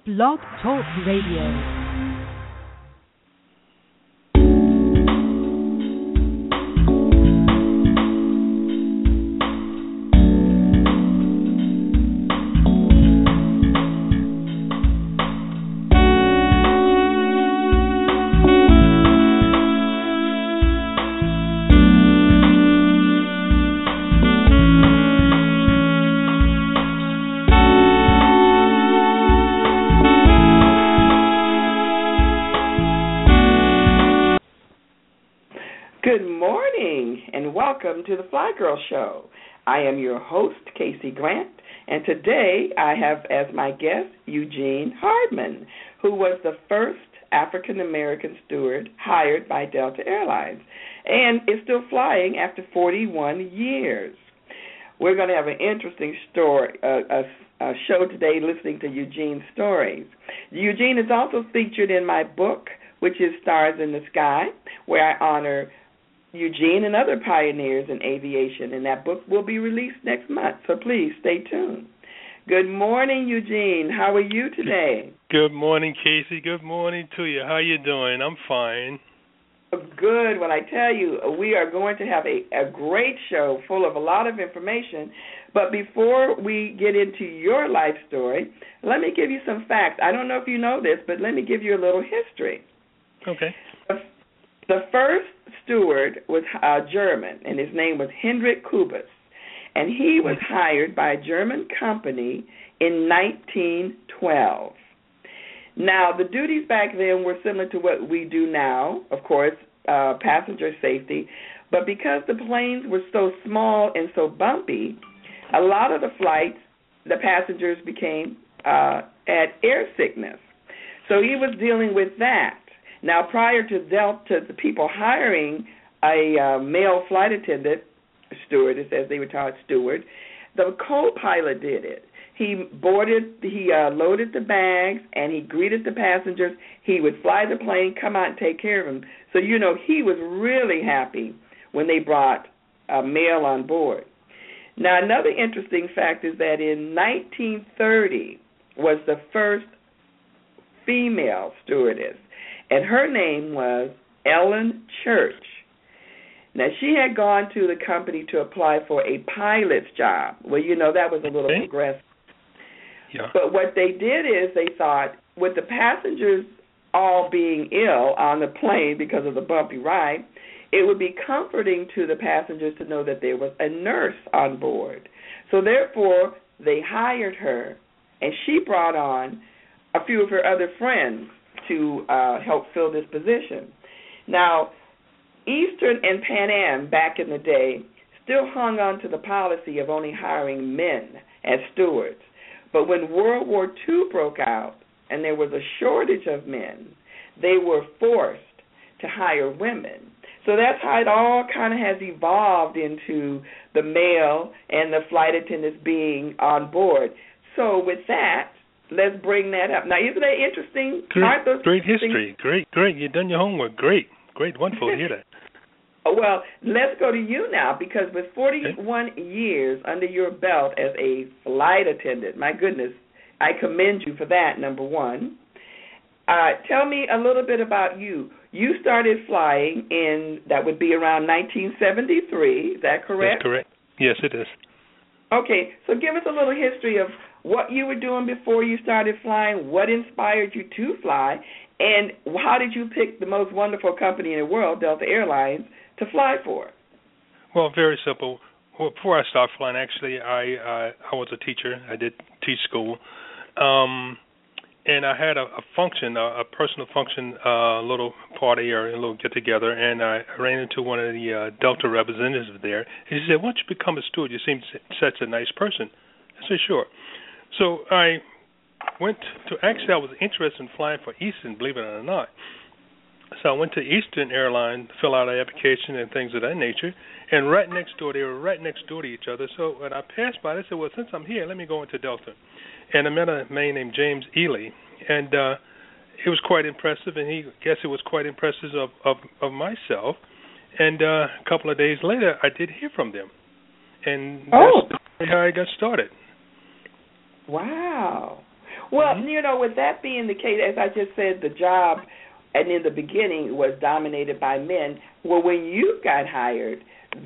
Blog Talk Radio. Welcome to the Fly Girl Show. I am your host, Casey Grant, and today I have as my guest Eugene Hardman, who was the first African-American steward hired by Delta Airlines and is still flying after 41 years. We're going to have an interesting story, a show today listening to Eugene's stories. Eugene is also featured in my book, which is Stars in the Sky, where I honor Eugene and other pioneers in aviation, and that book will be released next month, so please stay tuned. Good morning, Eugene. How are you today? Good morning, Casey. Good morning to you. How you doing? I'm fine. Good. Well, I tell you, we are going to have a great show full of a lot of information, but before we get into your life story, let me give you some facts. I don't know if you know this, but let me give you a little history. Okay. The first steward was German, and his name was Hendrik Kubus, and he was hired by a German company in 1912. Now, the duties back then were similar to what we do now, of course, passenger safety, but because the planes were so small and so bumpy, a lot of the flights, the passengers became had air sickness. So he was dealing with that. Now, prior to the people hiring a male flight attendant, stewardess, as they were taught, steward, the co-pilot did it. He loaded the bags, and he greeted the passengers. He would fly the plane, come out and take care of them. So, he was really happy when they brought a male on board. Now, another interesting fact is that in 1930 was the first female stewardess, and her name was Ellen Church. Now, she had gone to the company to apply for a pilot's job. Well, that was a little progressive. Yeah. But what they did is they thought, with the passengers all being ill on the plane because of the bumpy ride, it would be comforting to the passengers to know that there was a nurse on board. So, therefore, they hired her, and she brought on a few of her other friends to help fill this position. Now, Eastern and Pan Am back in the day still hung on to the policy of only hiring men as stewards. But when World War II broke out and there was a shortage of men, they were forced to hire women. So that's how it all kind of has evolved into the male and the flight attendants being on board. So with that, let's bring that up. Now, isn't that interesting? Great history. Great. You've done your homework. Great. Wonderful to hear that. Well, let's go to you now, because with 41 years under your belt as a flight attendant, my goodness, I commend you for that, number one. Tell me a little bit about you. You started flying that would be around 1973, is that correct? That's correct. Yes, it is. Okay, so give us a little history of what you were doing before you started flying, what inspired you to fly, and how did you pick the most wonderful company in the world, Delta Airlines, to fly for? Well, very simple. Well, before I started flying, actually, I was a teacher. I did teach school. And I had a function, a personal function, a little party or a little get-together, and I ran into one of the Delta representatives there. He said, "Why don't you become a steward? You seem such a nice person." I said, "Sure." So I went to, actually I was interested in flying for Eastern, believe it or not. So I went to Eastern Airlines to fill out an application and things of that nature, and they were right next door to each other. So when I passed by, I said, "Well, since I'm here, let me go into Delta." And I met a man named James Ely, and it was quite impressive, and he was quite impressive of myself. And a couple of days later, I did hear from them, and that's how I got started. Wow. Well, with that being the case, as I just said, the job, and in the beginning, was dominated by men. Well, when you got hired,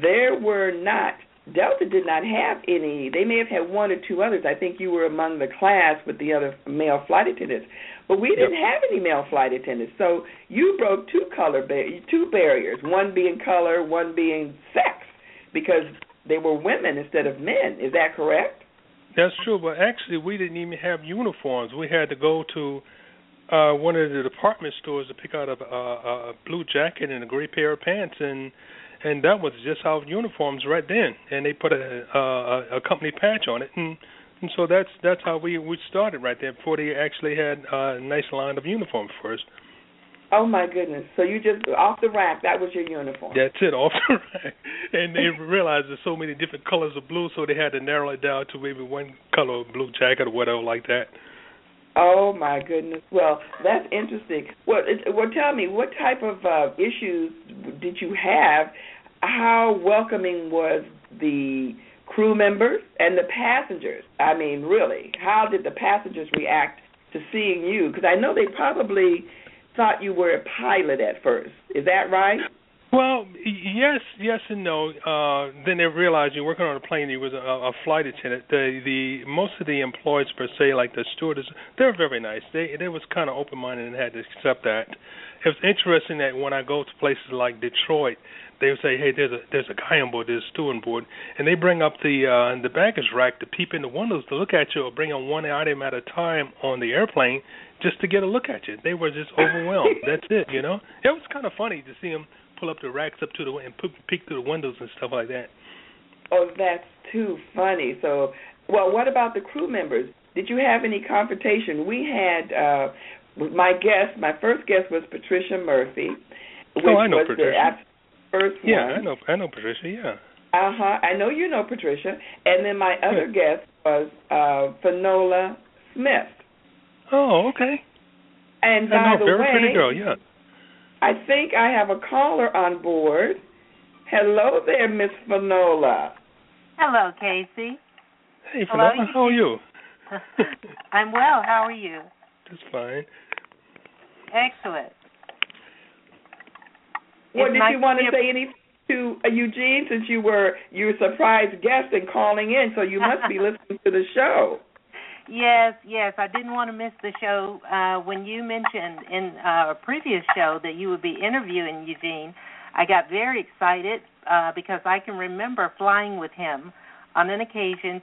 Delta did not have any. They may have had one or two others. I think you were among the class with the other male flight attendants. But we didn't have any male flight attendants. So you broke two barriers, one being color, one being sex, because they were women instead of men. Is that correct? That's true, but actually we didn't even have uniforms. We had to go to one of the department stores to pick out a blue jacket and a gray pair of pants, and that was just our uniforms right then. And they put a company patch on it, and so that's how we started right there before they actually had a nice line of uniforms for us. Oh, my goodness. So you just, off the rack, that was your uniform. That's it, off the rack. And they realized there's so many different colors of blue, so they had to narrow it down to maybe one color of blue jacket or whatever like that. Oh, my goodness. Well, that's interesting. Well, tell me, what type of issues did you have? How welcoming was the crew members and the passengers? I mean, really, how did the passengers react to seeing you? Because I know they probably thought you were a pilot at first. Is that right? Well, yes and no. Then they realized you're working on a plane. You was a flight attendant. The most of the employees per se, like the stewardess, they're very nice. They was kind of open-minded and had to accept that. It was interesting that when I go to places like Detroit, they would say, "Hey, there's a guy on board, there's a steward on board," and they bring up the baggage rack to peep in the windows to look at you, or bring on one item at a time on the airplane just to get a look at you. They were just overwhelmed. That's it, It was kind of funny to see them pull up the racks up to and peek through the windows and stuff like that. Oh, that's too funny. So, well, what about the crew members? Did you have any confrontation? We had my first guest was Patricia Murphy. I know Patricia. First one. I know Patricia, yeah. I know you know Patricia. And then my other guest was Finola Smith. Oh, okay. And by the way, very pretty girl, yeah. I think I have a caller on board. Hello there, Miss Finola. Hello, Casey. Hey, Finola, how are you? I'm well. How are you? Just fine. Excellent. Well, did you want to say anything to Eugene, since you were a surprise guest and calling in, so you must be listening to the show. Yes. I didn't want to miss the show. When you mentioned in a previous show that you would be interviewing Eugene, I got very excited because I can remember flying with him on an occasion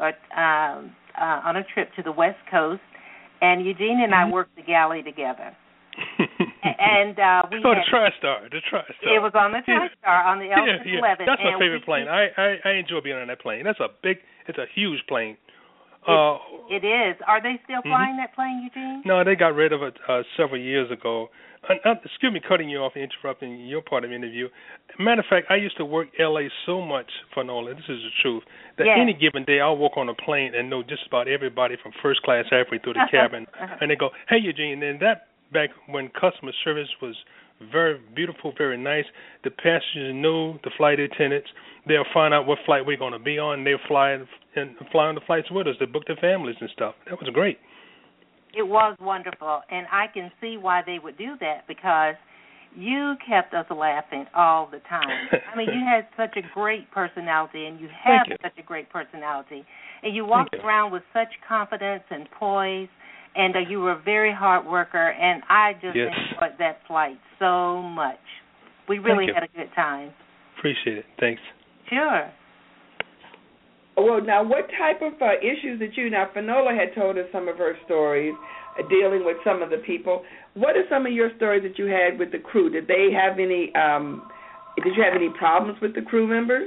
on a trip to the West Coast, and Eugene and I worked the galley together. And the TriStar. It was on the TriStar on the L-11. That's my favorite plane. I enjoy being on that plane. It's a huge plane. It is. Are they still flying that plane, Eugene? No, they got rid of it several years ago. Excuse me, cutting you off and interrupting your part of the interview. Matter of fact, I used to work L.A. so much, Finola, this is the truth, that any given day I'll walk on a plane and know just about everybody from first class halfway through the cabin. And they go, "Hey, Eugene," and that back when customer service was very beautiful, very nice, the passengers knew the flight attendants. They'll find out what flight we're going to be on. They'll fly on the flights with us. They book their families and stuff. That was great. It was wonderful, and I can see why they would do that, because you kept us laughing all the time. I mean, you had such a great personality, and you have such a great personality, and you walked around with such confidence and poise, and you were a very hard worker, and I just enjoyed that flight so much. We really had a good time. Appreciate it. Thanks. Sure. Well, now, what type of issues Finola had told us some of her stories dealing with some of the people. What are some of your stories that you had with the crew? Did they have any, did you have any problems with the crew members?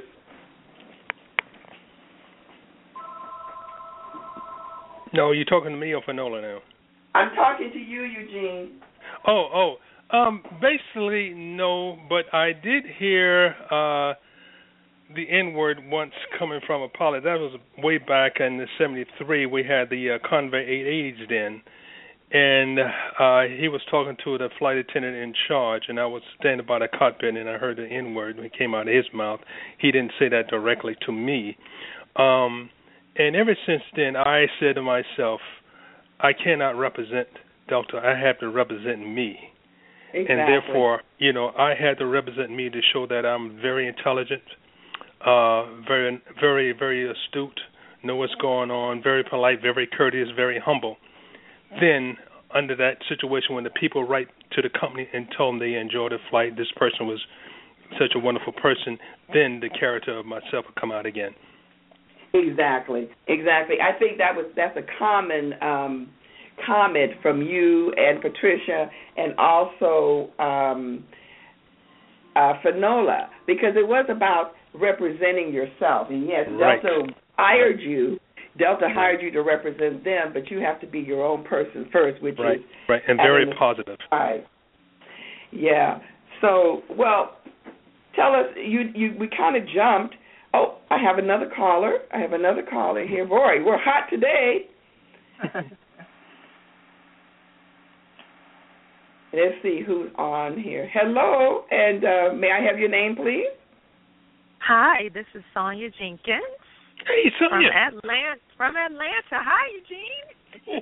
No, you're talking to me or Finola now? I'm talking to you, Eugene. Basically, no, but I did hear the N-word once coming from a pilot. That was way back in the 73. We had the Convair 880s then, and he was talking to the flight attendant in charge, and I was standing by the cockpit, and I heard the N-word when it came out of his mouth. He didn't say that directly to me. And ever since then, I said to myself, I cannot represent Delta. I have to represent me. Exactly. And therefore, I had to represent me to show that I'm very intelligent, very, very, very astute, know what's going on, very polite, very courteous, very humble. Then, under that situation, when the people write to the company and tell them they enjoyed the flight, this person was such a wonderful person, then the character of myself will come out again. Exactly. I think that's a common comment from you and Patricia, and also Finola, because it was about representing yourself. And yes, right. Delta hired you to represent them, but you have to be your own person first, which right. is right, and very positive. Right. Yeah. So, well, tell us. We kind of jumped. Oh, I have another caller here. Boy, we're hot today. Let's see who's on here. Hello, and may I have your name, please? Hi, this is Sonia Jenkins. Hey, Sonia. From Atlanta. Hi, Eugene.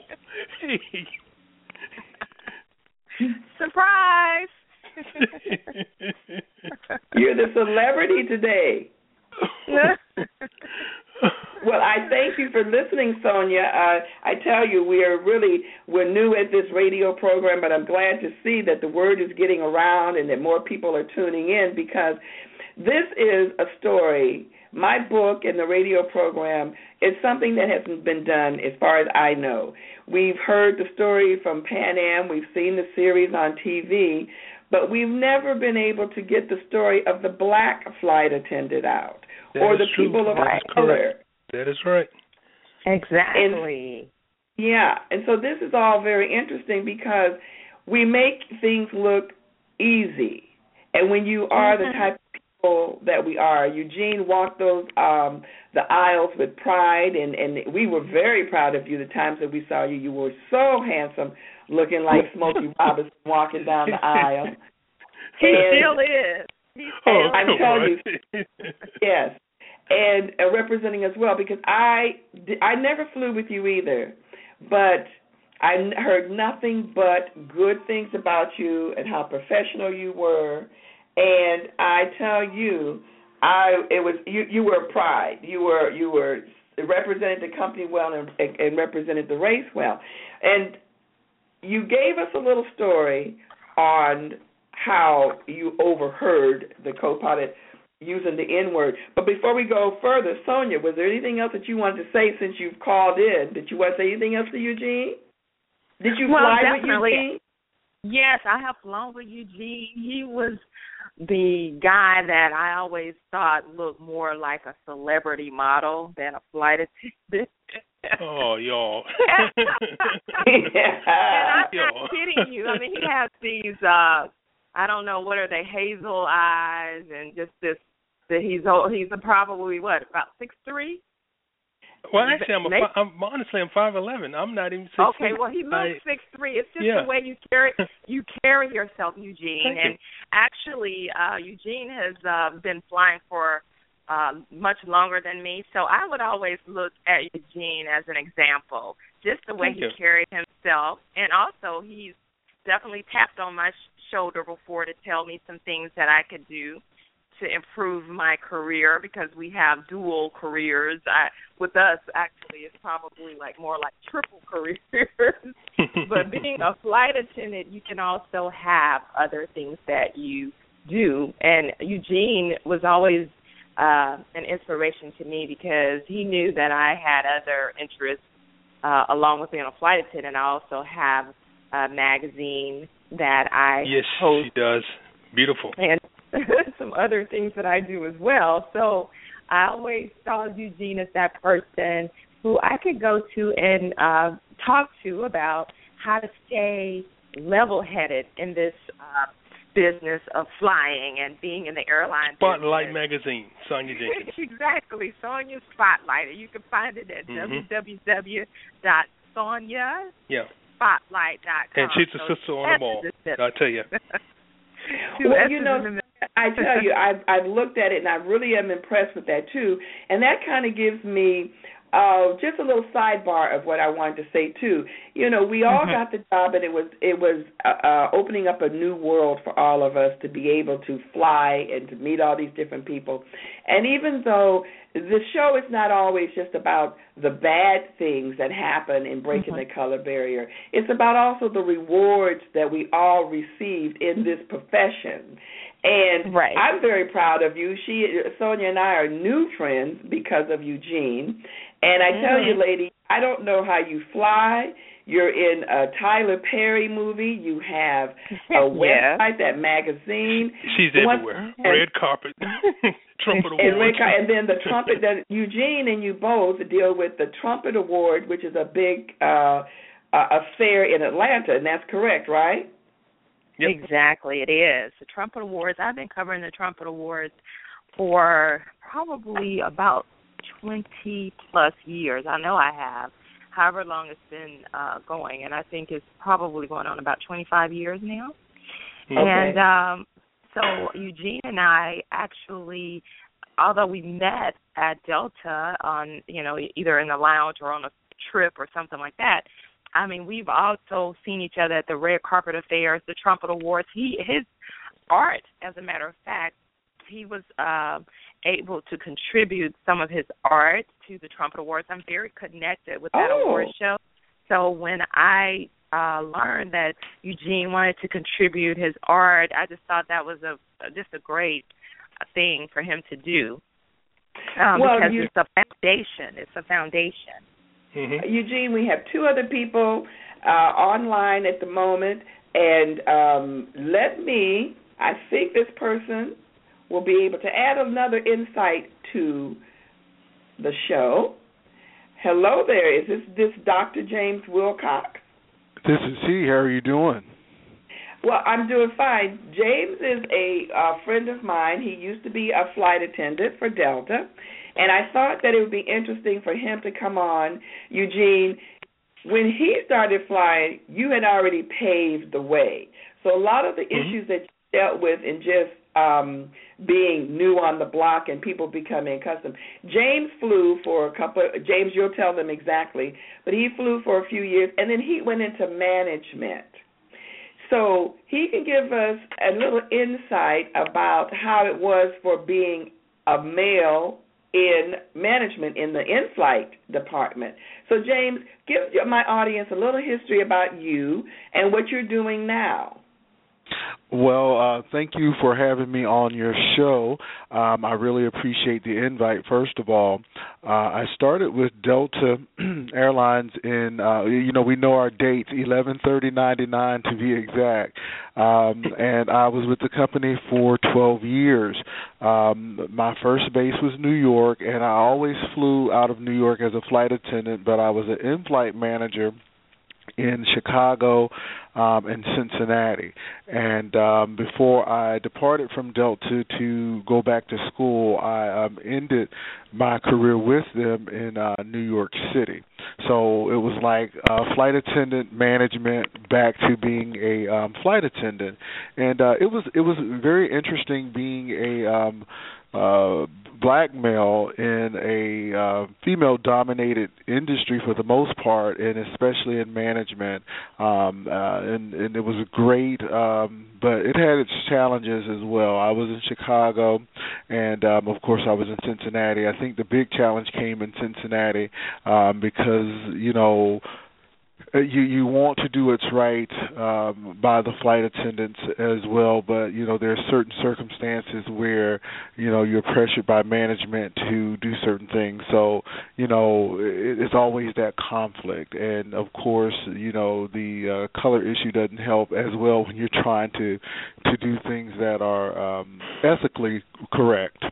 Hey. Surprise. You're the celebrity today. Well, I thank you for listening, Sonia. I tell you, we're new at this radio program, but I'm glad to see that the word is getting around and that more people are tuning in, because this is a story. My book and the radio program is something that hasn't been done as far as I know. We've heard the story from Pan Am. We've seen the series on TV, but we've never been able to get the story of the black flight attendant out, or the people of color. That is right. Exactly. And so this is all very interesting, because we make things look easy. And when you are the type of people that we are, Eugene walked the aisles with pride, and we were very proud of you the times that we saw you. You were so handsome, looking like Smokey Robinson walking down the aisle. He still is. I'm telling you, yes. And representing as well, because I never flew with you either, but I heard nothing but good things about you and how professional you were. And I tell you, you were a pride. You were represented the company well and represented the race well. And you gave us a little story on how you overheard the co-pilot using the N-word. But before we go further, Sonia, was there anything else that you wanted to say since you've called in? Did you want to say anything else to Eugene? Did you fly definitely. with Eugene? Yes, I have flown with Eugene. He was the guy that I always thought looked more like a celebrity model than a flight attendant. Oh, y'all. And I'm not kidding you. I mean, he has these, I don't know, what are they, hazel eyes, and just this, he's probably, about 6'3"? Well, actually, I'm 5'11". I'm not even 6'3". Okay, well, he looks 6'3". It's just the way you carry yourself, Eugene. And actually, Eugene has been flying for much longer than me, so I would always look at Eugene as an example, just the way he carried himself. And also, he's definitely tapped on my shoulder before to tell me some things that I could do to improve my career, because we have dual careers. With us, actually, it's probably more like triple careers. But being a flight attendant, you can also have other things that you do. And Eugene was always an inspiration to me, because he knew that I had other interests along with being a flight attendant. I also have a magazine that I host. Yes, she does. Beautiful. And some other things that I do as well. So I always saw Eugene as that person who I could go to and talk to about how to stay level-headed in this business of flying and being in the airline Spotlight business. Magazine, Sonia Jenkins. Exactly, Sonia Spotlight. You can find it at www.soniaspotlight.com. And she's the sister on the ball, I tell you. Well, I tell you, I've looked at it, and I really am impressed with that, too. And that kind of gives me just a little sidebar of what I wanted to say too. You know, we all got the job, and it was opening up a new world for all of us to be able to fly and to meet all these different people. And even though the show is not always just about the bad things that happen in breaking the color barrier, it's about also the rewards that we all received in this profession. And I'm very proud of you. Sonia and I are new friends because of Eugene. And I tell you, lady, I don't know how you fly. You're in a Tyler Perry movie. You have a website, that magazine. She's everywhere. Red carpet, Trumpet Award. And then the trumpet, that Eugene and you both deal with the Trumpet Award, which is a big affair in Atlanta, and that's correct, right? Yep. Exactly, it is. The Trumpet Awards, I've been covering the Trumpet Awards for probably about 20-plus years. I know I have, however long it's been going, and I think it's probably going on about 25 years now. Okay. And so Eugene and I actually, although we met at Delta on, either in the lounge or on a trip or something like that, I mean, we've also seen each other at the red carpet affairs, the Trumpet Awards. His art, as a matter of fact, he was able to contribute some of his art to the Trumpet Awards. I'm very connected with that award show. So when I learned that Eugene wanted to contribute his art, I just thought that was just a great thing for him to do. Because it's a foundation. It's a foundation. Eugene, we have two other people online at the moment, and I think this person will be able to add another insight to the show. Hello there, is this Dr. James Wilcox? This is he. How are you doing? Well, I'm doing fine. James is a friend of mine. He used to be a flight attendant for Delta, and I thought that it would be interesting for him to come on. Eugene, when he started flying, you had already paved the way. So a lot of the issues that you dealt with in just being new on the block and people becoming accustomed. James flew for James, you'll tell them exactly, but he flew for a few years, and then he went into management. So he can give us a little insight about how it was for being a male in management in the in-flight department. So, James, give my audience a little history about you and what you're doing now. Well, thank you for having me on your show. I really appreciate the invite, first of all. I started with Delta Airlines in, we know our dates, 11/30/99 to be exact, and I was with the company for 12 years. My first base was New York, and I always flew out of New York as a flight attendant, but I was an in-flight manager in Chicago and Cincinnati. And before I departed from Delta to go back to school, I ended my career with them in New York City. So it was like flight attendant management back to being a flight attendant. And it was very interesting being a black male in a female-dominated industry for the most part, and especially in management. And it was great, but it had its challenges as well. I was in Chicago, and of course I was in Cincinnati. I think the big challenge came in Cincinnati because, you want to do what's right by the flight attendants as well, but there are certain circumstances where you're pressured by management to do certain things. So it's always that conflict, and of course the color issue doesn't help as well when you're trying to do things that are ethically correct.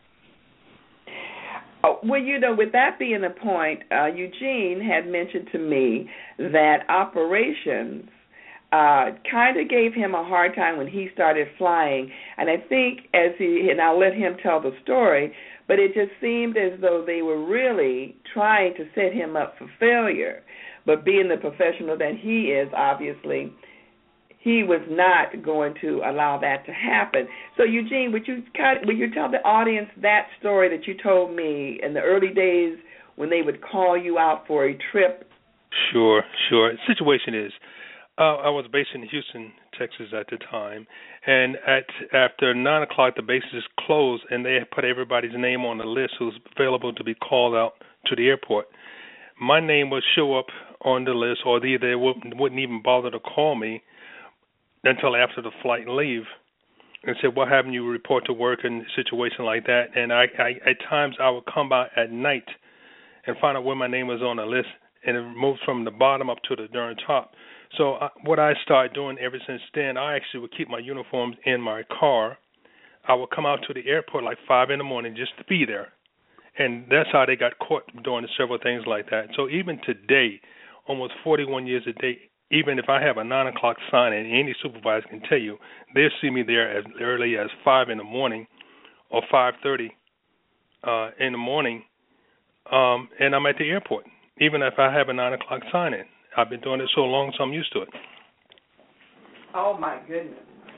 Well, with that being the point, Eugene had mentioned to me that operations kind of gave him a hard time when he started flying. And I think and I'll let him tell the story, but it just seemed as though they were really trying to set him up for failure. But being the professional that he is, obviously, he was not going to allow that to happen. So, Eugene, would you tell the audience that story that you told me in the early days when they would call you out for a trip? Sure. The situation is, I was based in Houston, Texas at the time, and after 9 o'clock, the base is closed, and they put everybody's name on the list who's available to be called out to the airport. My name would show up on the list, or they wouldn't even bother to call me until after the flight and leave, and said, "What happened? You report to work," in a situation like that. And I at times I would come by at night and find out where my name was on the list, and it moves from the bottom up to the darn top. So what I started doing ever since then, I actually would keep my uniforms in my car. I would come out to the airport like 5 in the morning just to be there. And that's how they got caught doing several things like that. So even today, almost 41 years a day, even if I have a 9 o'clock sign, and any supervisor can tell you, they'll see me there as early as 5 in the morning or 5:30 in the morning, and I'm at the airport, even if I have a 9 o'clock sign in. I've been doing it so long, so I'm used to it. Oh, my goodness.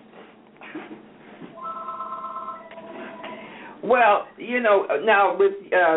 Well, now with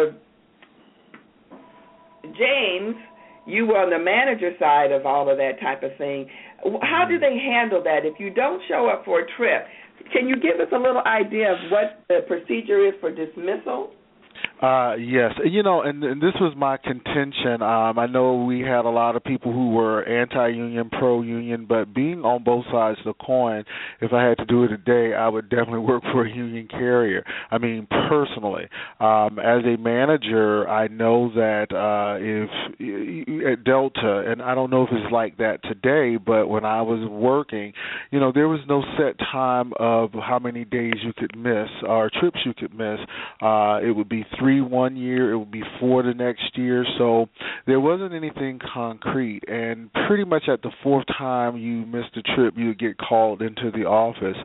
James, you were on the manager side of all of that type of thing. How do they handle that? If you don't show up for a trip, can you give us a little idea of what the procedure is for dismissal? Yes, and this was my contention. I know we had a lot of people who were anti-union, pro-union, but being on both sides of the coin, if I had to do it today, I would definitely work for a union carrier. I mean, personally, as a manager, I know that if at Delta, and I don't know if it's like that today, but when I was working, there was no set time of how many days you could miss or trips you could miss. It would be 3 1 year, it would be 4 the next year, so there wasn't anything concrete, and pretty much at the 4th time you missed a trip, you would get called into the office.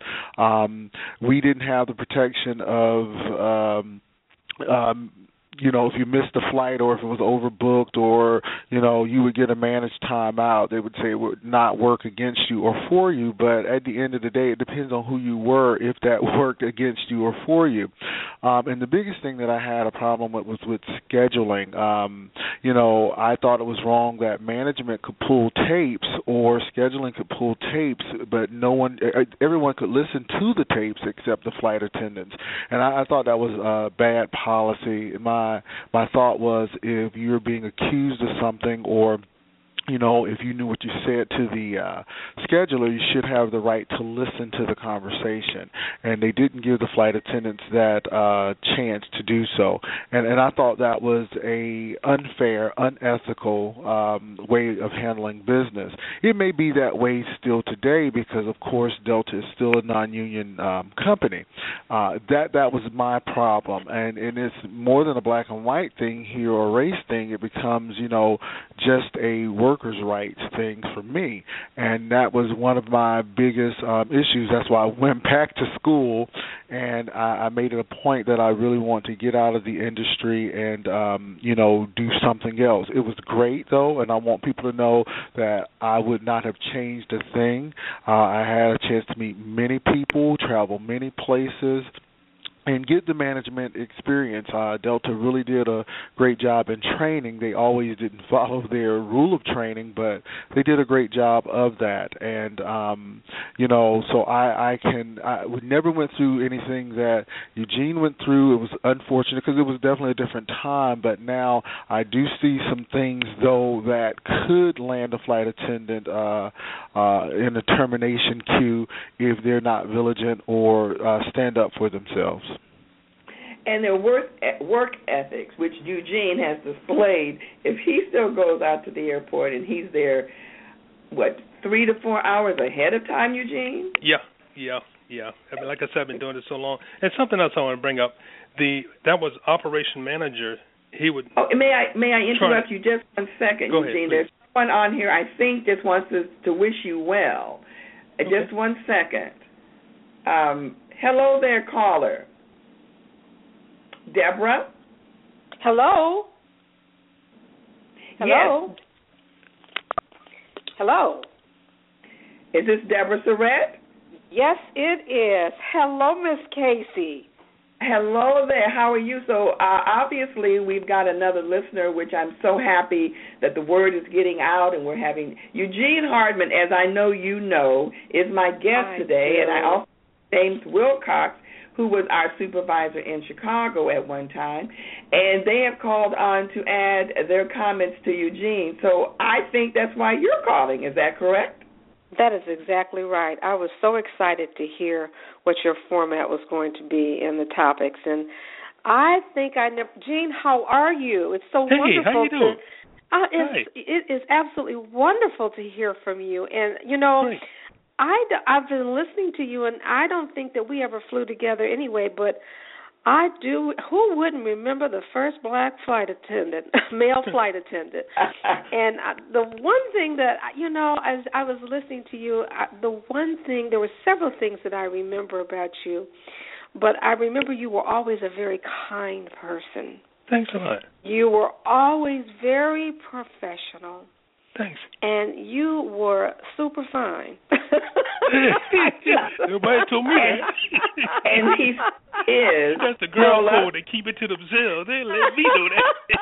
We didn't have the protection of if you missed a flight or if it was overbooked or, you would get a managed time out. They would say it would not work against you or for you, but at the end of the day, it depends on who you were, if that worked against you or for you. And the biggest thing that I had a problem with was with scheduling. I thought it was wrong that management could pull tapes or scheduling could pull tapes, but everyone could listen to the tapes except the flight attendants. And I thought that was a bad policy. My thought was, if you're being accused of something or if you knew what you said to the scheduler, you should have the right to listen to the conversation. And they didn't give the flight attendants that chance to do so. And I thought that was a unfair, unethical way of handling business. It may be that way still today because, of course, Delta is still a non-union company. That was my problem. And it's more than a black and white thing here or a race thing. It becomes, just a workers' rights thing for me, and that was one of my biggest issues. That's why I went back to school, and I made it a point that I really want to get out of the industry and do something else. It was great though, and I want people to know that I would not have changed a thing. I had a chance to meet many people, travel many places, and get the management experience. Delta really did a great job in training. They always didn't follow their rule of training, but they did a great job of that. And, so we never went through anything that Eugene went through. It was unfortunate because it was definitely a different time, but now I do see some things, though, that could land a flight attendant in a termination queue if they're not vigilant or stand up for themselves. And their work ethics, which Eugene has displayed, if he still goes out to the airport and he's there, 3 to 4 hours ahead of time, Eugene? Yeah. I mean, like I said, I've been doing this so long. And something else I want to bring up, that was operation manager. He would. Oh, may I interrupt you just 1 second, Go Eugene? Ahead, there's someone on here I think just wants to wish you well. Okay. Just 1 second. Hello there, caller. Deborah? Hello? Yes. Hello? Is this Deborah Surratt? Yes, it is. Hello, Miss Casey. Hello there. How are you? So obviously we've got another listener, which I'm so happy that the word is getting out, and we're having Eugene Hardman, as I know you know, is my guest today, and I also James Wilcox, who was our supervisor in Chicago at one time, and they have called on to add their comments to Eugene. So I think that's why you're calling. Is that correct? That is exactly right. I was so excited to hear what your format was going to be in the topics, and I think Gene, how are you? It's so wonderful. How you doing? It is absolutely wonderful to hear from you, and you know. Great. I've been listening to you, and I don't think that we ever flew together anyway, but I do. Who wouldn't remember the first black flight attendant, male flight attendant? And the one thing that, as I was listening to you, there were several things that I remember about you, but I remember you were always a very kind person. Thanks a lot. You were always very professional. Thanks. And you were super fine. Nobody told me that. And he is. That's the girl code. They keep it to themselves. They let me know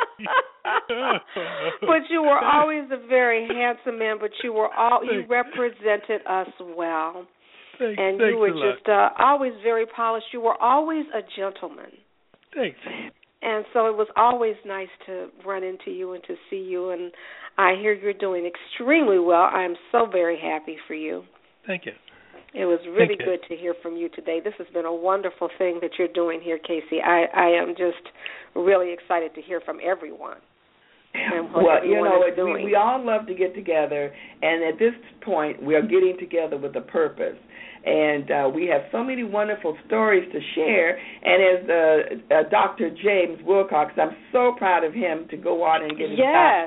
that. But you were always a very handsome man. But you represented us well. Thanks. And you were just always very polished. You were always a gentleman. Thanks. And so it was always nice to run into you and to see you, and I hear you're doing extremely well. I am so very happy for you. Thank you. It was really good to hear from you today. This has been a wonderful thing that you're doing here, Casey. I am just really excited to hear from everyone. Well, we all love to get together, and at this point we are getting together with a purpose. And we have so many wonderful stories to share. And as Dr. James Wilcox, I'm so proud of him to go on and get his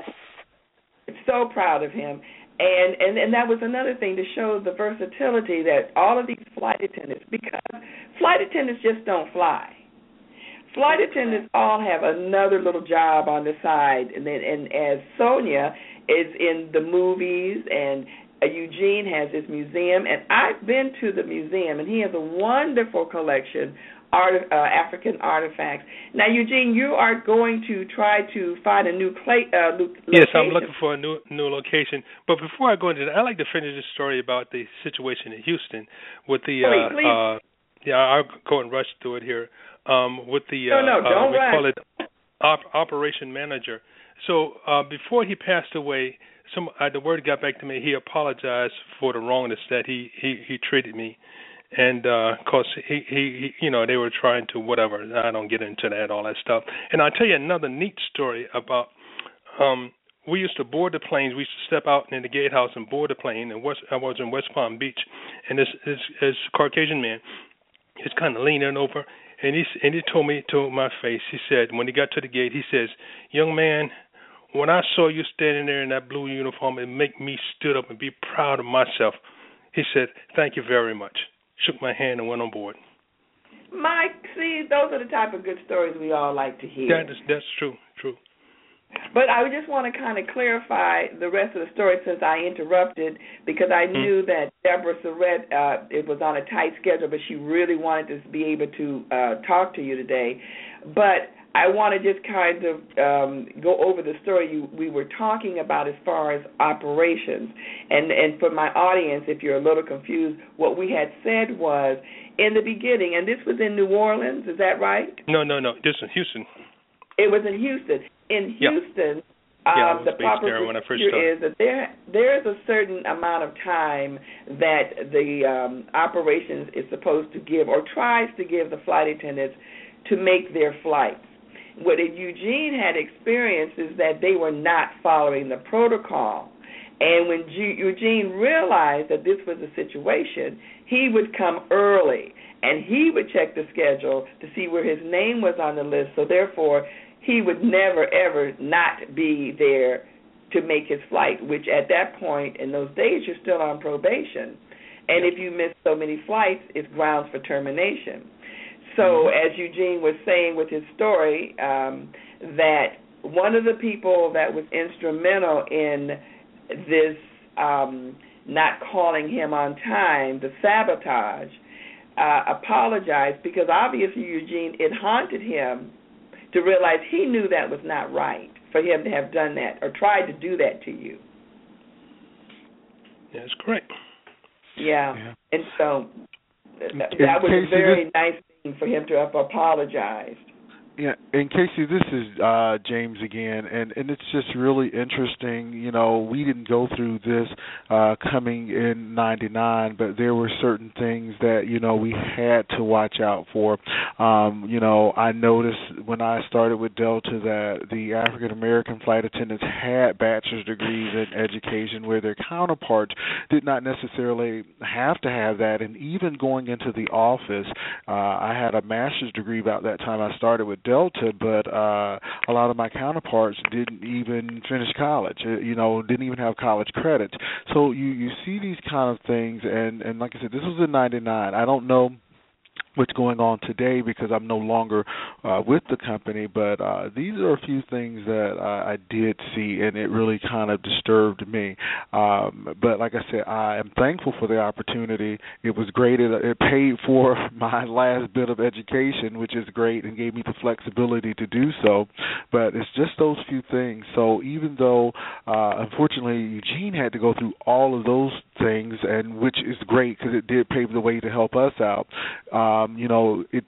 so proud of him. And that was another thing to show the versatility that all of these flight attendants, because flight attendants just don't fly. Flight attendants all have another little job on the side. And as Sonia is in the movies, and Eugene has his museum, and I've been to the museum, and he has a wonderful collection of African artifacts. Now, Eugene, you are going to try to find a new location. Yes, I'm looking for a new location. But before I go into that, I'd like to finish this story about the situation in Houston with the please. I'll go and rush through it here. With the don't we rush. call it operation manager. So before he passed away, the word got back to me. He apologized for the wrongness that he treated me, and cause he they were trying to whatever. I don't get into that, all that stuff. And I'll tell you another neat story about. We used to board the planes. We used to step out in the gatehouse and board the plane. And I was in West Palm Beach, and this Caucasian man is kind of leaning over, and he told me to my face. He said when he got to the gate, he says, "Young man, when I saw you standing there in that blue uniform, it made me stood up and be proud of myself." He said, "Thank you very much." Shook my hand and went on board. Mike, see, those are the type of good stories we all like to hear. That's true. But I just want to kind of clarify the rest of the story since I interrupted, because I knew that Deborah Surratt, it was on a tight schedule, but she really wanted to be able to talk to you today. But I want to just kind of go over the story we were talking about as far as operations. And for my audience, if you're a little confused, what we had said was in the beginning, and this was in New Orleans, is that right? No, this is Houston. It was in Houston. In Houston, the proper procedure is that there is a certain amount of time that the operations is supposed to give or tries to give the flight attendants to make their flights. What Eugene had experienced is that they were not following the protocol. And when Eugene realized that this was a situation, he would come early, and he would check the schedule to see where his name was on the list. So therefore, he would never, ever not be there to make his flight, which at that point, in those days, you're still on probation. And if you miss so many flights, it's grounds for termination. So as Eugene was saying with his story, that one of the people that was instrumental in this not calling him on time, the sabotage, apologize, because obviously, Eugene, it haunted him to realize he knew that was not right for him to have done that or tried to do that to you. That's correct. Yeah. And so that was a very nice thing for him to have apologized. Yeah, and Casey, this is James again, and it's just really interesting. You know, we didn't go through this coming in '99, but there were certain things that, you know, we had to watch out for. You know, I noticed when I started with Delta that the African American flight attendants had bachelor's degrees in education, where their counterparts did not necessarily have to have that. And even going into the office, I had a master's degree about that time I started with Delta, but a lot of my counterparts didn't even finish college, you know, didn't even have college credits. So you see these kind of things, and like I said, this was in '99. I don't know what's going on today because I'm no longer with the company, but these are a few things that I did see, and it really kind of disturbed me. But like I said, I am thankful for the opportunity. It was great. It paid for my last bit of education, which is great, and gave me the flexibility to do so. But it's just those few things. So even though, unfortunately, Eugene had to go through all of those things, and which is great because it did pave the way to help us out. You know, it's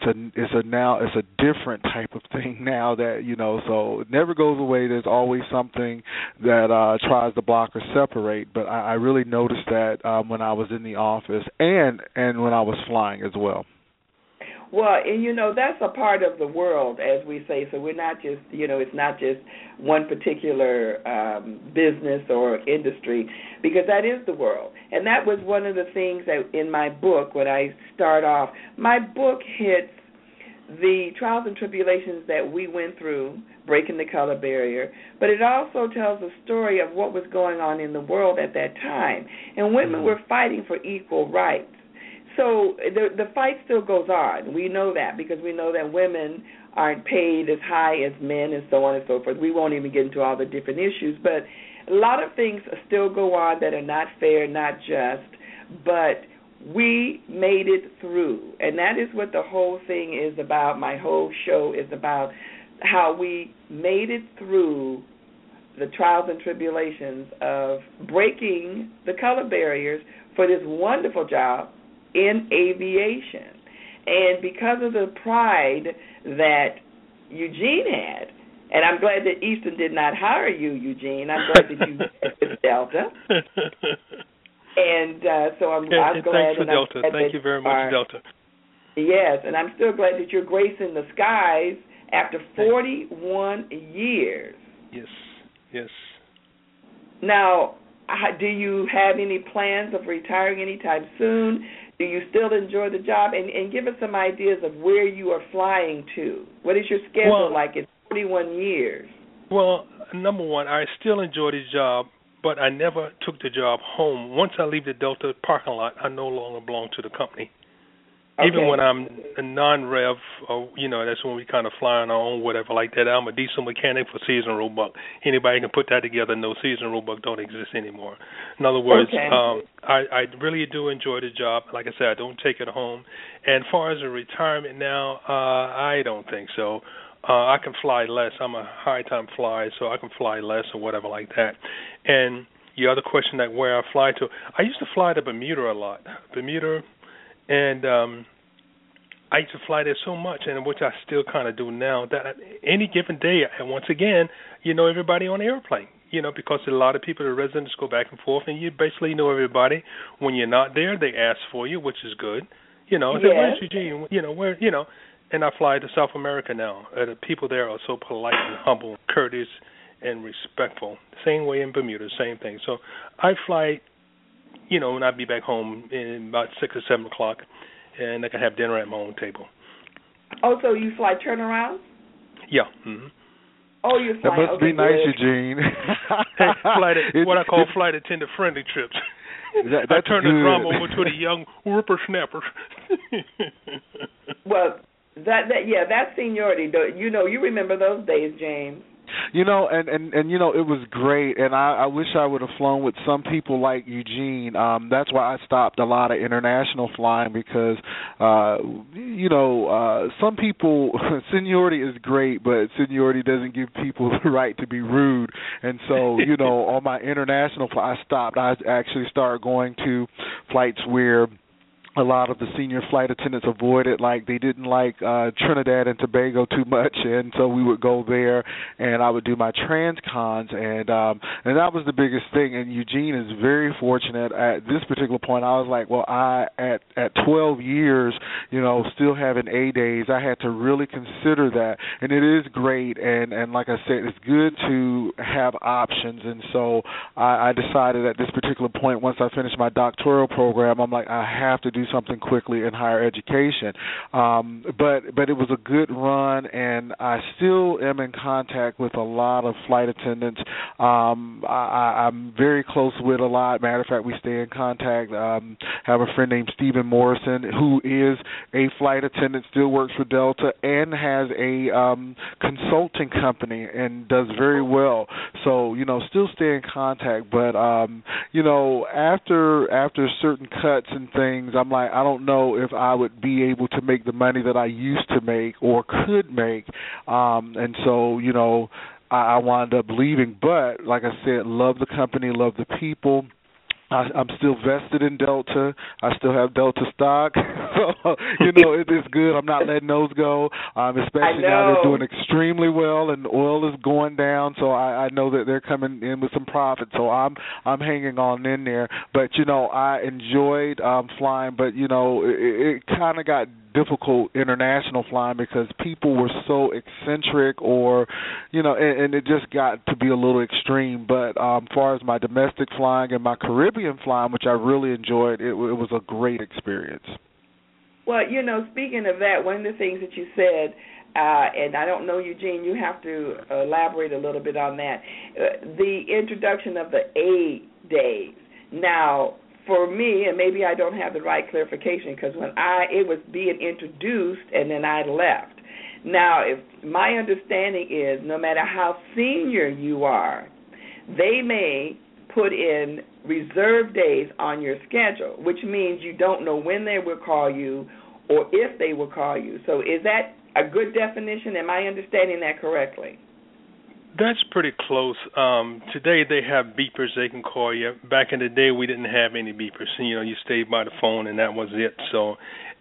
a different type of thing now that, you know, so it never goes away. There's always something that tries to block or separate. But I really noticed that when I was in the office and when I was flying as well. Well, and you know, that's a part of the world, as we say. So we're not just, you know, it's not just one particular business or industry, because that is the world. And that was one of the things that in my book, when I start off, my book hits the trials and tribulations that we went through, breaking the color barrier, but it also tells a story of what was going on in the world at that time. And women were fighting for equal rights. So the fight still goes on. We know that because we know that women aren't paid as high as men and so on and so forth. We won't even get into all the different issues, but a lot of things still go on that are not fair, not just, but we made it through. And that is what the whole thing is about. My whole show is about how we made it through the trials and tribulations of breaking the color barriers for this wonderful job in aviation. And because of the pride that Eugene had, and I'm glad that Easton did not hire you, Eugene. I'm glad that you did Delta. And so I'm glad. Thanks for Delta. Thank you very much, Delta. Yes, and I'm still glad that you're gracing the skies after 41 years. Yes. Now, do you have any plans of retiring anytime soon? Do you still enjoy the job? And give us some ideas of where you are flying to. What is your schedule like in 41 years? Well, number one, I still enjoy the job, but I never took the job home. Once I leave the Delta parking lot, I no longer belong to the company. Okay. Even when I'm a non-rev, or, you know, that's when we kind of fly on our own, whatever like that. I'm a diesel mechanic for season roebuck. Anybody can put that together. No, season roebuck don't exist anymore. In other words, I really do enjoy the job. Like I said, I don't take it home. And as far as a retirement now, I don't think so. I can fly less. I'm a high-time flyer, so I can fly less or whatever like that. And the other question, like where I fly to, I used to fly to Bermuda a lot. And I used to fly there so much, and which I still kind of do now, that any given day, and once again, you know everybody on the airplane, you know, because a lot of people, the residents go back and forth, and you basically know everybody. When you're not there, they ask for you, which is good. You know, say, where's Eugene? You know, where, you know, and I fly to South America now. The people there are so polite and humble, courteous, and respectful. Same way in Bermuda, same thing. So I fly, you know, when I be back home in about 6 or 7 o'clock, and I can have dinner at my own table. Oh, so you fly turnaround? Yeah. Mm-hmm. Oh, you fly. That must be nice, Eugene. What I call flight attendant friendly trips. I turn the drama over to the young whippersnappers. Well, that seniority, you know, you remember those days, James. And you know, it was great, and I wish I would have flown with some people like Eugene. That's why I stopped a lot of international flying because, some people, seniority is great, but seniority doesn't give people the right to be rude. And so, on my international flight, I stopped. I actually started going to flights where a lot of the senior flight attendants avoided, like they didn't like Trinidad and Tobago too much, and so we would go there, and I would do my transcons, and that was the biggest thing. And Eugene is very fortunate at this particular point. I was like, well, at 12 years, still having A days, I had to really consider that, and it is great, and like I said, it's good to have options, and so I decided at this particular point, once I finished my doctoral program, I'm like, I have to do something quickly in higher education. But it was a good run, and I still am in contact with a lot of flight attendants. I'm very close with a lot. Matter of fact, we stay in contact. Have a friend named Stephen Morrison who is a flight attendant, still works for Delta, and has a consulting company and does very well. So, still stay in contact. But, after certain cuts and things, I'm like, I don't know if I would be able to make the money that I used to make or could make. And so, I wound up leaving. But, like I said, love the company, love the people. I'm still vested in Delta. I still have Delta stock. So, it is good. I'm not letting those go, especially now they're doing extremely well and oil is going down. So I know that they're coming in with some profit. So I'm hanging on in there. But, I enjoyed flying, but, it kind of got difficult international flying because people were so eccentric or, and it just got to be a little extreme. But as far as my domestic flying and my Caribbean flying, which I really enjoyed, it was a great experience. Well, speaking of that, one of the things that you said, and I don't know, Eugene, you have to elaborate a little bit on that, the introduction of the A days. Now, for me, and maybe I don't have the right clarification, because it was being introduced and then I left. Now, if my understanding is no matter how senior you are, they may put in reserve days on your schedule, which means you don't know when they will call you or if they will call you. So is that a good definition? Am I understanding that correctly? That's pretty close. Today they have beepers they can call you. Back in the day we didn't have any beepers. You stayed by the phone and that was it. So,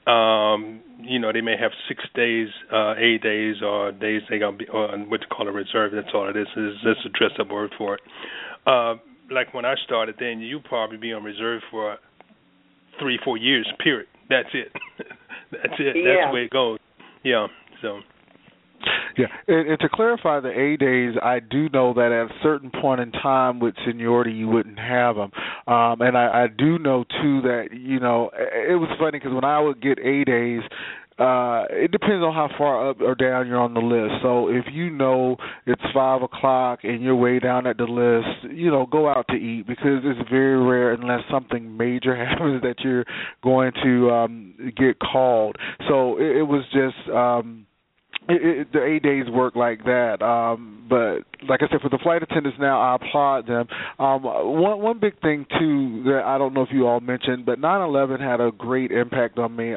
they may have 6 days, 8 days, or days they got what you call a reserve. That's all it is. It's just a dress-up word for it. Like when I started, then you probably be on reserve for 3-4 years. Period. That's it. That's it. Yeah. That's the way it goes. Yeah. So. Yeah, and to clarify the A days, I do know that at a certain point in time with seniority, you wouldn't have them. And I do know, too, that, it was funny because when I would get A days, it depends on how far up or down you're on the list. So if it's 5 o'clock and you're way down at the list, go out to eat because it's very rare unless something major happens that you're going to get called. So it was just... the 8 days work like that, but like I said, for the flight attendants now, I applaud them. One big thing, too, that I don't know if you all mentioned, but 9/11 had a great impact on me.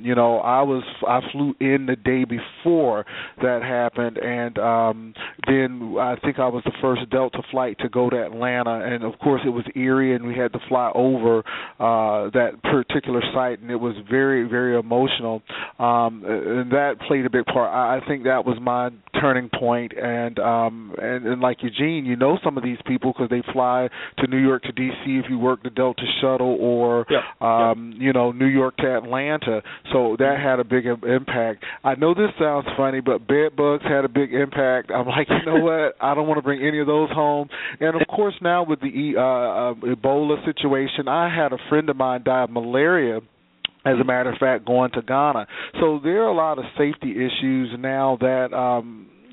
I flew in the day before that happened, and then I think I was the first Delta flight to go to Atlanta, and of course it was eerie, and we had to fly over that particular site, and it was very, very emotional, and that played a big part. I think that was my turning point, and like Eugene, some of these people because they fly to New York to D.C. if you work the Delta shuttle, or New York to Atlanta. So that had a big impact. I know this sounds funny, but bed bugs had a big impact. I'm like, you know what? I don't want to bring any of those home. And of course, now with the Ebola situation, I had a friend of mine die of malaria, as a matter of fact, going to Ghana. So there are a lot of safety issues now that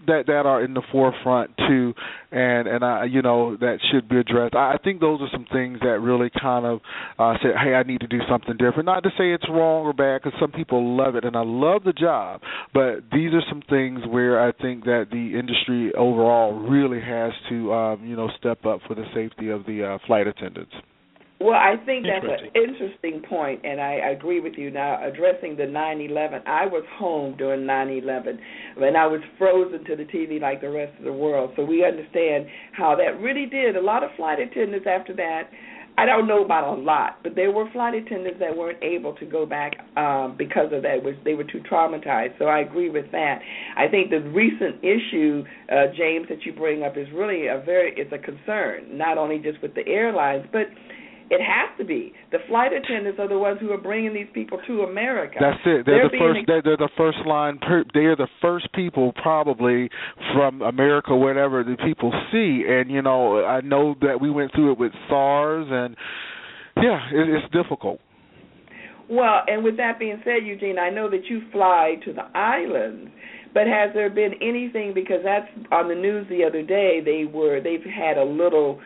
that are in the forefront too, and I, that should be addressed. I think those are some things that really kind of say, hey, I need to do something different. Not to say it's wrong or bad, because some people love it, and I love the job, but these are some things where I think that the industry overall really has to, step up for the safety of the flight attendants. Well, I think that's an interesting point, and I agree with you. Now, addressing the 9/11, I was home during 9/11, and I was frozen to the TV like the rest of the world. So we understand how that really did. A lot of flight attendants after that, I don't know about a lot, but there were flight attendants that weren't able to go back because of that. They were too traumatized. So I agree with that. I think the recent issue, James, that you bring up is really it's a concern, not only just with the airlines, but it has to be. The flight attendants are the ones who are bringing these people to America. That's it. They're the first line. They're the first people probably from America, whatever the people see. And I know that we went through it with SARS, and it's difficult. Well, and with that being said, Eugene, I know that you fly to the islands. But has there been anything, because that's on the news the other day, they've had a little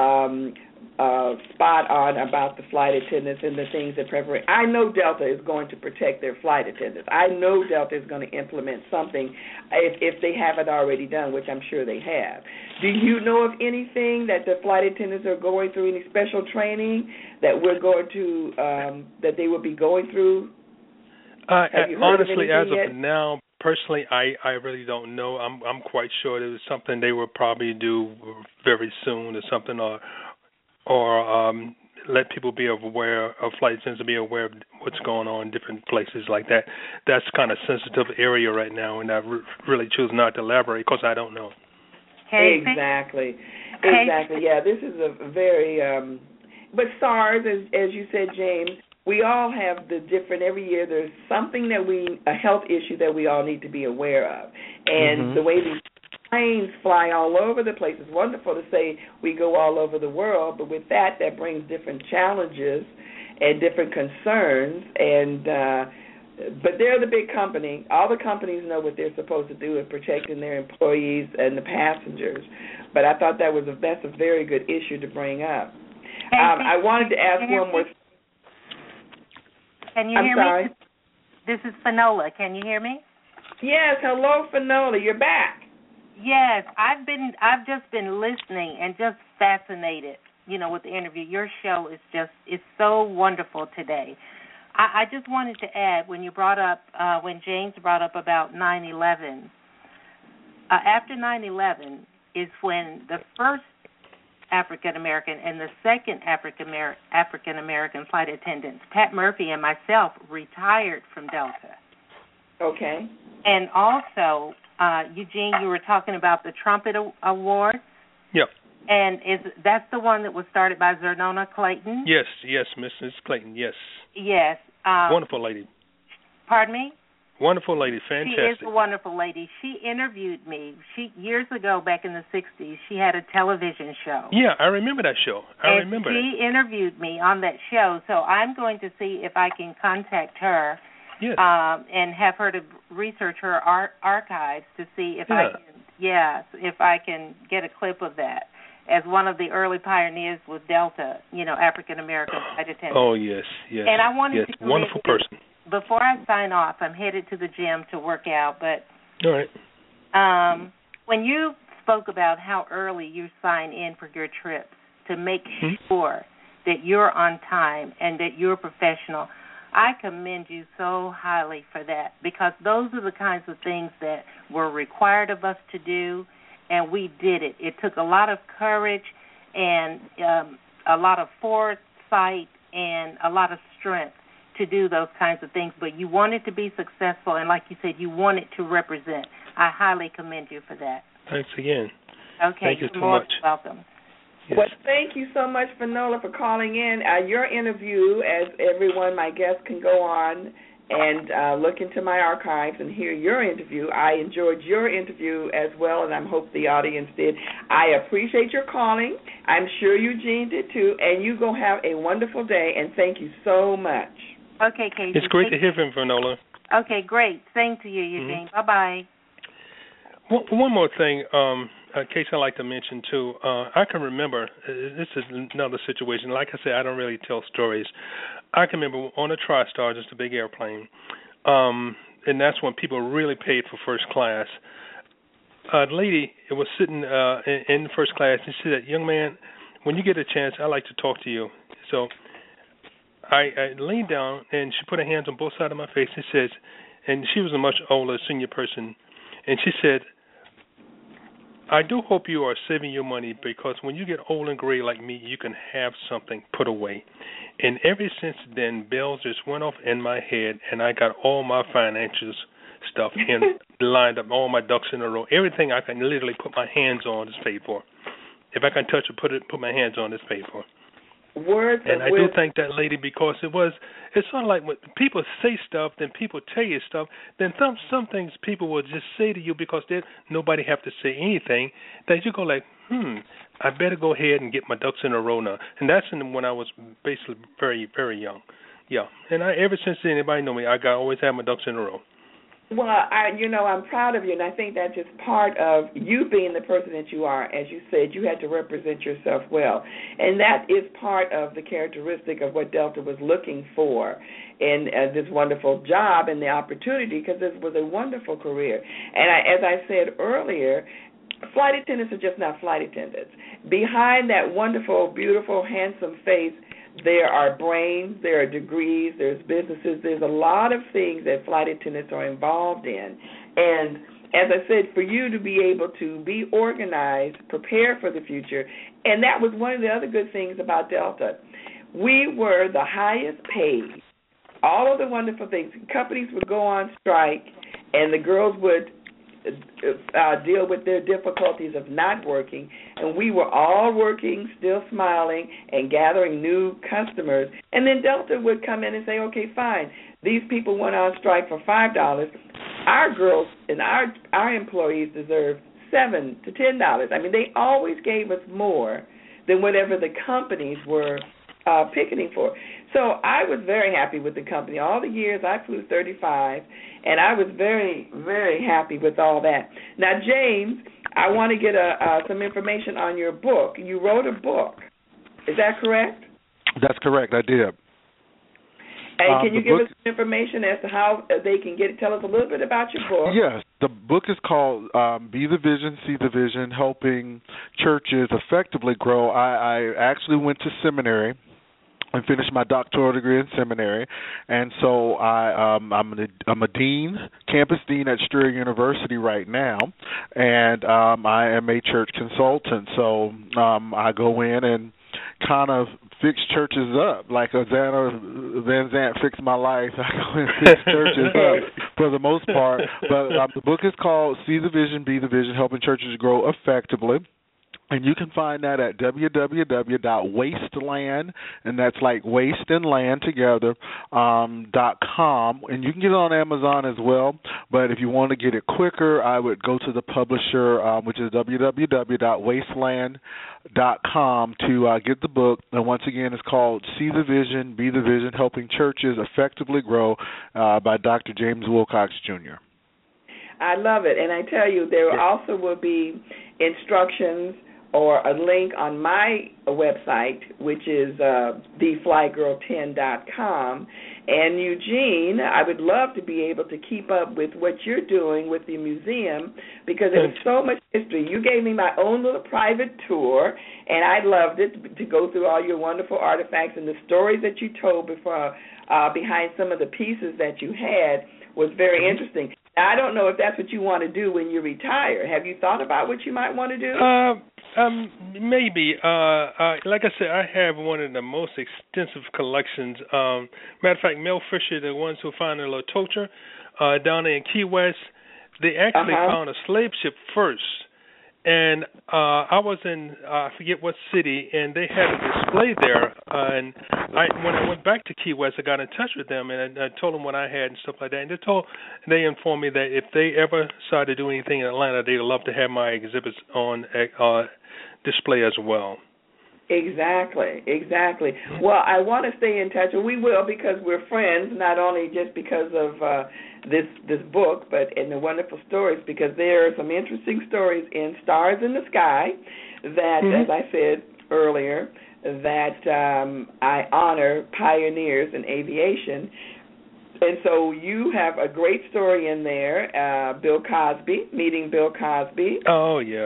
spot on about the flight attendants and the things that preparation. I know Delta is going to protect their flight attendants. I know Delta is going to implement something if they haven't already done, which I'm sure they have. Do you know of anything that the flight attendants are going through, any special training that we're going to that they will be going through? Honestly, as of now, personally, I really don't know. I'm quite sure it was something they will probably do very soon, or something, or let people be aware of flight attendants to be aware of what's going on in different places like that. That's kind of sensitive area right now, and I really choose not to elaborate because I don't know. Exactly. Yeah, this is a very. But SARS, as you said, James, we all have every year there's something a health issue that we all need to be aware of. And the way these planes fly all over the place, it's wonderful to say we go all over the world, but with that brings different challenges and different concerns. And but they're the big company. All the companies know what they're supposed to do in protecting their employees and the passengers. But I thought that's a very good issue to bring up. I wanted to ask one more. Can you hear me? This is Finola. Can you hear me? Yes. Hello, Finola. You're back. Yes, I've just been listening and just fascinated, with the interview. Your show is so wonderful today. I just wanted to add, when James brought up about 9/11, after 9/11 is when the first African American and the second African American flight attendants, Pat Murphy and myself, retired from Delta. Okay. And also, Eugene, you were talking about the Trumpet Award. Yep. And that's the one that was started by Zernona Clayton? Yes, Mrs. Clayton, yes. Yes. Wonderful lady. Pardon me? Wonderful lady, fantastic. She is a wonderful lady. She interviewed me. Years ago, back in the 60s, she had a television show. Yeah, I remember that show. She interviewed me on that show, so I'm going to see if I can contact her. Yes. And have her to research her archives to see if I can get a clip of that. As one of the early pioneers with Delta, African American flight attendants. Oh yes. And I wanted to wonderful person. Before I sign off, I'm headed to the gym to work out. But all right. When you spoke about how early you sign in for your trips to make sure that you're on time and that you're professional, I commend you so highly for that, because those are the kinds of things that were required of us to do, and we did it. It took a lot of courage and a lot of foresight and a lot of strength to do those kinds of things, but you wanted to be successful, and like you said, you wanted to represent. I highly commend you for that. Thanks again. Okay, thank you so so much. Welcome. Yes. Well, thank you so much, Finola, for calling in. Your interview, as everyone, my guests, can go on and look into my archives and hear your interview. I enjoyed your interview as well, and I hope the audience did. I appreciate your calling. I'm sure Eugene did too, and you go have a wonderful day, and thank you so much. Okay, Casey. It's great to hear from Finola. Okay, great. Same to you, Eugene. Bye-bye. One more thing, Case, I'd like to mention too. I can remember, this is another situation. Like I said, I don't really tell stories. I can remember on a TriStar, just a big airplane, and that's when people really paid for first class. A lady was sitting in first class, and she said, "Young man, when you get a chance, I'd like to talk to you." So I leaned down, and she put her hands on both sides of my face and says, and she was a much older senior person, and she said, "I do hope you are saving your money, because when you get old and gray like me, you can have something put away." And ever since then, bells just went off in my head, and I got all my financial stuff in lined up, all my ducks in a row. Everything I can literally put my hands on is paid for. If I can touch it, put my hands on, it's paid for. And I do thank that lady, because it's sort of like when people say stuff, then people tell you stuff, then some things people will just say to you because nobody have to say anything, that you go like, I better go ahead and get my ducks in a row now. And that's when I was basically very, very young. Yeah. And ever since then, anybody know me, I always have my ducks in a row. Well, I'm proud of you, and I think that's just part of you being the person that you are. As you said, you had to represent yourself well, and that is part of the characteristic of what Delta was looking for in this wonderful job and the opportunity, because this was a wonderful career. And as I said earlier, flight attendants are just not flight attendants. Behind that wonderful, beautiful, handsome face, there are brains, there are degrees, there's businesses, there's a lot of things that flight attendants are involved in. And as I said, for you to be able to be organized, prepare for the future, and that was one of the other good things about Delta. We were the highest paid. All of the wonderful things. Companies would go on strike, and the girls would deal with their difficulties of not working, and we were all working, still smiling, and gathering new customers. And then Delta would come in and say, okay, fine, these people went on strike for $5. Our girls and our employees deserve $7 to $10. I mean, they always gave us more than whatever the companies were picketing for. So I was very happy with the company. All the years I flew 35, and I was very, very happy with all that. Now, James, I want to get some information on your book. You wrote a book. Is that correct? That's correct. I did. And can you give us some information as to how they can get it? Tell us a little bit about your book. Yes. The book is called Be the Vision, See the Vision, Helping Churches Effectively Grow. I actually went to seminary and finished my doctoral degree in seminary, and so I'm a dean, campus dean at Strayer University right now, and I am a church consultant. So I go in and kind of fix churches up, like Azana Van Zant fixed my life. I go and fix churches up for the most part. But the book is called See the Vision, Be the Vision, Helping Churches Grow Effectively. And you can find that at www.wasteland, and that's like waste and land together, .com. And you can get it on Amazon as well. But if you want to get it quicker, I would go to the publisher, which is www.wasteland.com, to get the book. And once again, it's called See the Vision, Be the Vision, Helping Churches Effectively Grow by Dr. James Wilcox, Jr. I love it. And I tell you, there also will be instructions or a link on my website, which is theflygirl10.com. And Eugene, I would love to be able to keep up with what you're doing with the museum, because there's so much history. You gave me my own little private tour, and I loved it, to go through all your wonderful artifacts, and the stories that you told before, behind some of the pieces that you had was very interesting. Now, I don't know if that's what you want to do when you retire. Have you thought about what you might want to do? Maybe. Like I said, I have one of the most extensive collections. Matter of fact, Mel Fisher, the ones who found the La Tocha down there in Key West, they actually found a slave ship first. And I was in, I forget what city, and they had a display there. And when I went back to Key West, I got in touch with them, and I told them what I had and stuff like that. And they informed me that if they ever decide to do anything in Atlanta, they'd love to have my exhibits on display as well. Exactly. Well, I want to stay in touch, and we will, because we're friends, not only just because of this book, but in the wonderful stories, because there are some interesting stories in Stars in the Sky that, as I said earlier, that I honor pioneers in aviation. And so you have a great story in there, Bill Cosby, meeting Bill Cosby. Oh, yeah.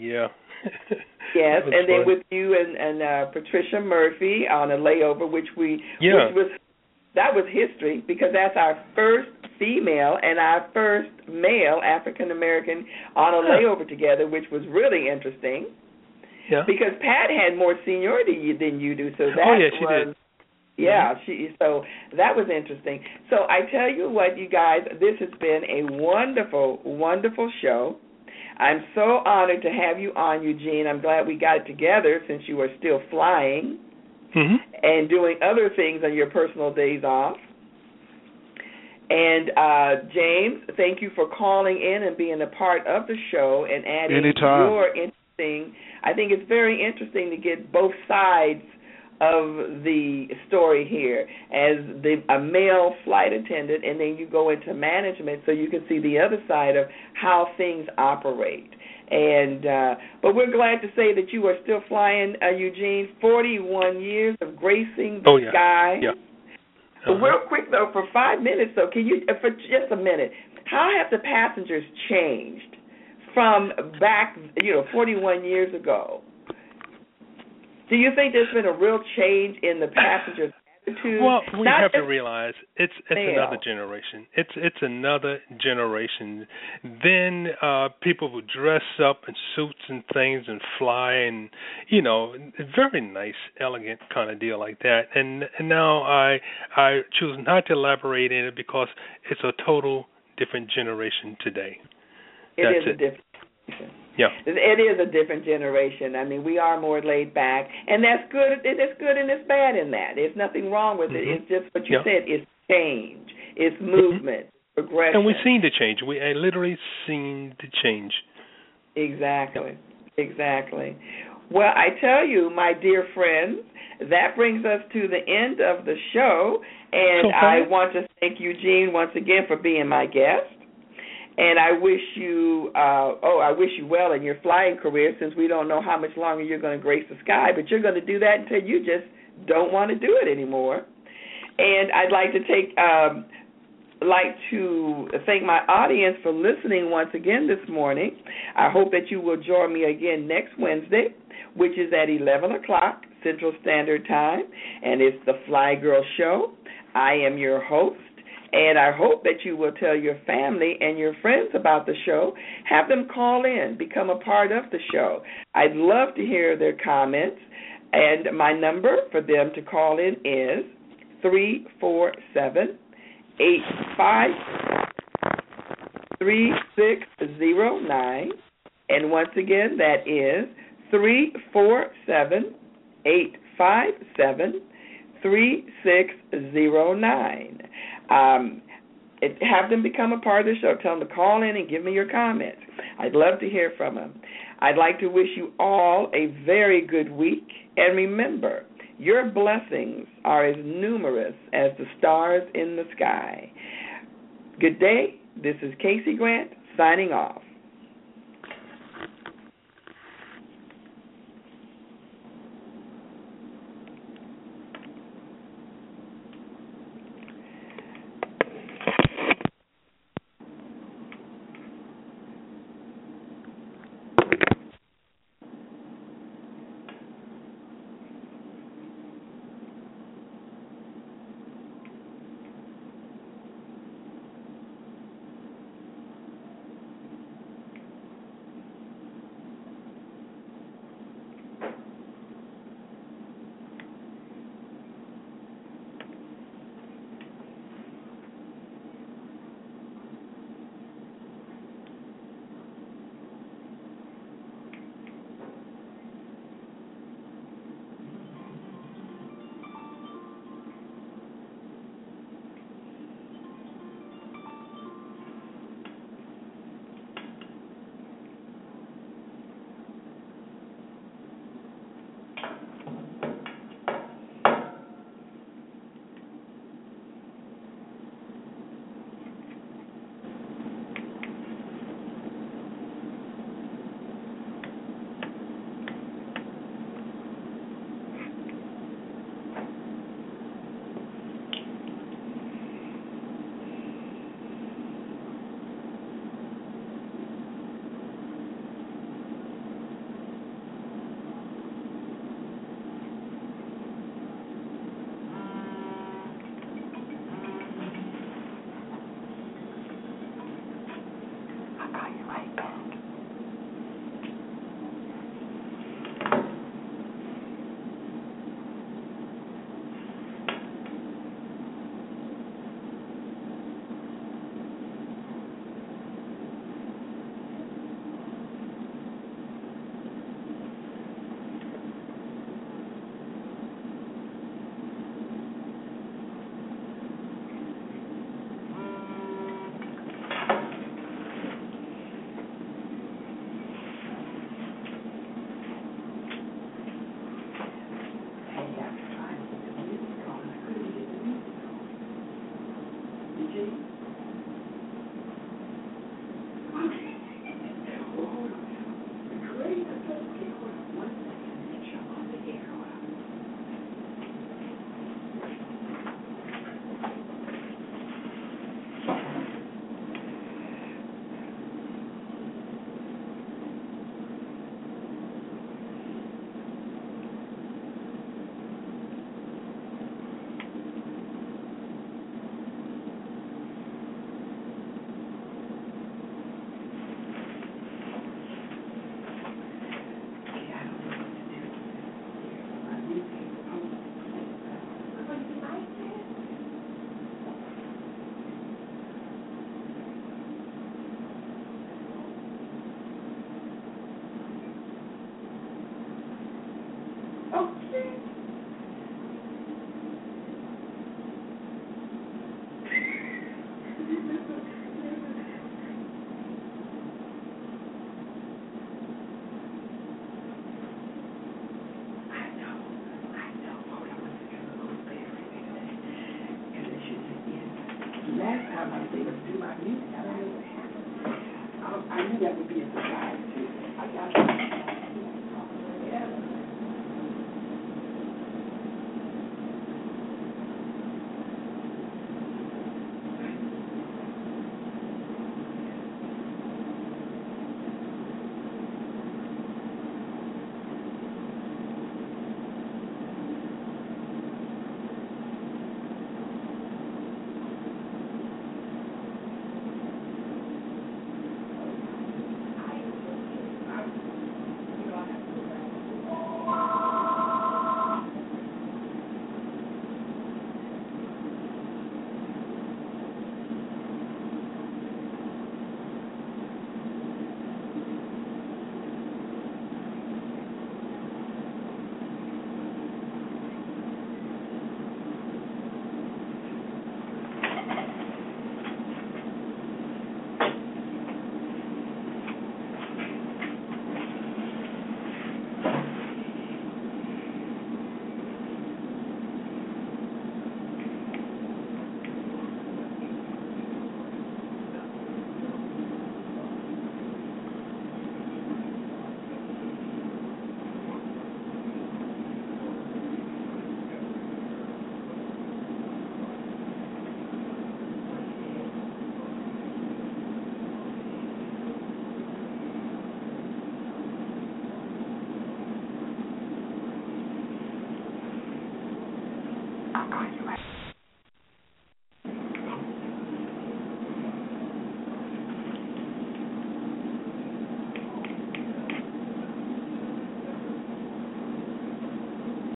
Yes, and then with you and Patricia Murphy on a layover, which was history, because that's our first female and our first male African American on a layover together, which was really interesting. Yeah. Because Pat had more seniority than you do, so she did. Yeah, so that was interesting. So I tell you what, you guys, this has been a wonderful, wonderful show. I'm so honored to have you on, Eugene. I'm glad we got it together since you are still flying and doing other things on your personal days off. And James, thank you for calling in and being a part of the show and adding your interesting. I think it's very interesting to get both sides of the story here as a male flight attendant, and then you go into management so you can see the other side of how things operate. And but we're glad to say that you are still flying, Eugene. 41 years of gracing the sky. Yeah. So real quick though, for 5 minutes though, can you, for just a minute, how have the passengers changed from back, 41 years ago? Do you think there's been a real change in the passengers' attitude? Well, we have to realize it's another generation. It's another generation. Then people would dress up in suits and things and fly, and very nice, elegant kind of deal like that. And now I choose not to elaborate in it because it's a total different generation today. It is a different generation. Yeah. It is a different generation. I mean, we are more laid back, and that's good. It's good and it's bad in that. There's nothing wrong with it. It's just what you said. It's change. It's movement, progression. And we've seen the change. We literally seen the change. Exactly. Well, I tell you, my dear friends, that brings us to the end of the show, and I want to thank Eugene once again for being my guest. And I wish you, well in your flying career, since we don't know how much longer you're going to grace the sky, but you're going to do that until you just don't want to do it anymore. And I'd like to thank my audience for listening once again this morning. I hope that you will join me again next Wednesday, which is at 11 o'clock Central Standard Time, and it's the Fly Girl Show. I am your host. And I hope that you will tell your family and your friends about the show. Have them call in, become a part of the show. I'd love to hear their comments. And my number for them to call in is 347-853-3609. And once again, that is 347-857-3609. Have them become a part of the show. Tell them to call in and give me your comments. I'd love to hear from them. I'd like to wish you all a very good week. And remember, your blessings are as numerous as the stars in the sky. Good day. This is Casey Grant signing off. Last time I was able to do my music, I don't know what happened. I knew that would be a surprise too. I got